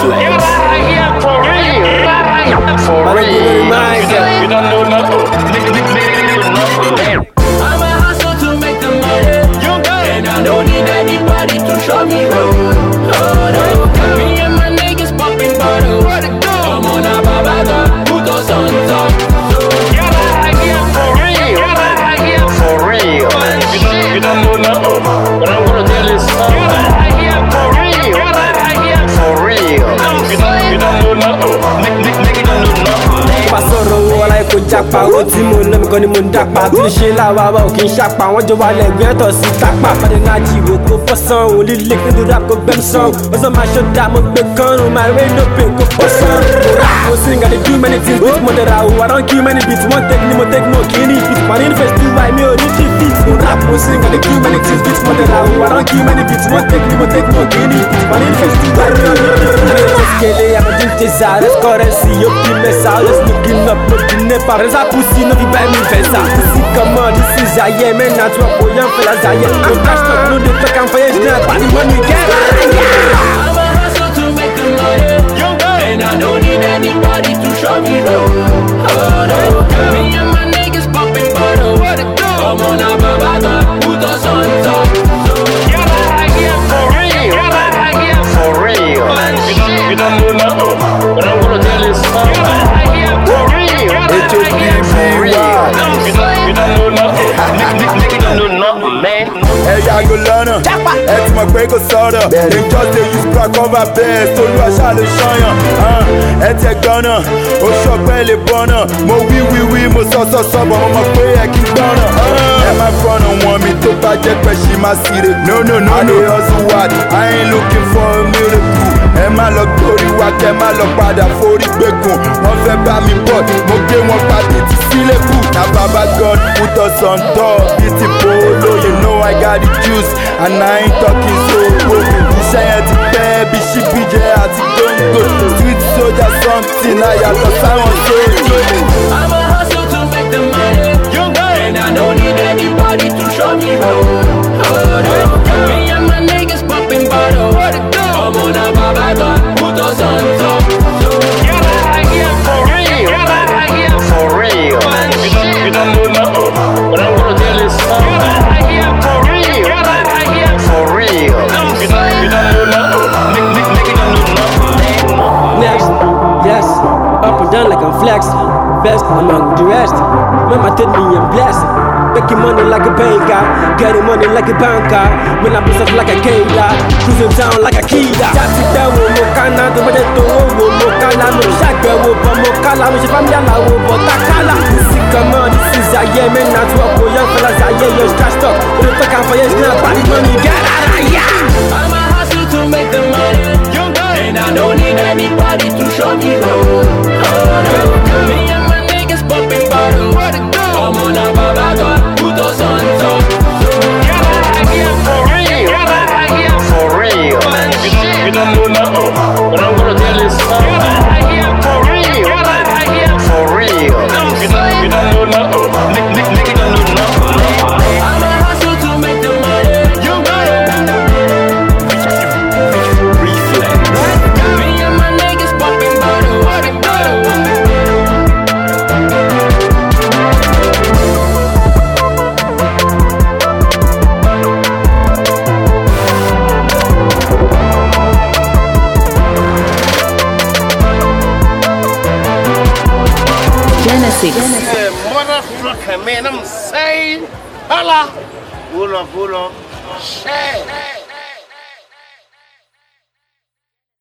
For real. You don't know nothing. I'm a hustle to make the money, and I don't need anybody to show me road. Me and my niggas popping bottles. I'm on a babaga, put us on top. For real. You don't know nothing. But I'm gonna tell you something. For real. For real. You don't know nothing. Nigga don't know nothing. Pasoro wala iko japa o ti mo lemi kan ni mo dapa ti se lawa wa o kin sapa won jo wa legbe to si tapa pade na jiwo ko fosan o li lick ni rap ko bem song o so ma show da mo gbe kan o my way no pay ko fosan o sing I dey do many things with mo dera o I don't kill many beats one take ni mo take no kini beats man in face to buy me o ni beats o rap o sing I dey do many things with mo dera o I don't kill many beats one take ni mo take no kini beats man in face to buy me o ni beats kele I'm a desire currency yo be message looking up looking never as a pussy no be buy me vesa pussy come on this is a yeah man not what for young fellas I yeah no cash talk no dey talk am for your snap body money get I'm a hustle to make the money, and I don't need anybody to show me road. Me and my niggas popping bottles. I'm on a babaga, put us on top. For real. You don't know nothing. But I'm gonna tell you something. For real. You don't know nothing. Nigga don't know nothing, man. Ẹ̀yà go lọ́nà, ẹ ti mọ̀ pé kò sọ̀rọ̀. Dem just dey use bra cover best, Olúwa ṣá ló ṣọ́yàn. Ẹ tẹ gbọ́nà, ó ṣọpẹ́ lè bọ́nà. Mo wí, mo sọ bọ̀ mo mọ̀ pé ẹ kí gbọ́nà. Ẹ má fọ́nà wọn mi tó bá jẹ́ pẹ́ ṣì máa ṣire. No, I dey hustle hard, I ain't looking for a miracle. Ẹ má lọ gbórí wa kẹ́ má lọ padà forí gbẹ̀gùn. Wọ́n fẹ́ bá mi bọ̀, mo gbé wọn pàdé ti sílẹ̀ kù. Na Baba God put us on top, bíi ti polo, you know I got the juice and I ain't talking so good. Iṣẹ́ yẹn ti pẹ́ bí ṣíbí jẹ́ àti gbòǹgbò. Street soldier something ayàtọ̀ sáwọn sóòjò. I'm a hustle to make the money, and I don't need anybody to show me road. Me and my niggas popping bottles. I'm on a babaga, put us on top. For real. You don't know nothing. But I'm gonna tell you something. For real. For real. You don't know nothing. Nigga don't know nothing. next yes up and down like I'm flex best among the rest mama tell me I'm blessed making money like a banker getting money like a banker when I business like a killer cruising down like a killer jati dawo mo kana to bade to wo mo kala mo shagbe wo bo mo kala mo se family alawo bo takala come on this is a yeah man not what for young fellas I yeah your trash talk we don't talk am for your snap body money get out of here I'm a hustle to make the money, and I don't need anybody to show me road. Me and my niggas popping bottles. I'm on a babaga, put us on top. For real. You don't know nothing. But I'm gonna tell you something. For real. For real. You don't know nothing. Nigga don't know nothing. I'm a hustle to make the money, me and my niggas popping bottles. Genesis. Hey, motherfucker, man, I'm saying. Holla. Pull up. Shit.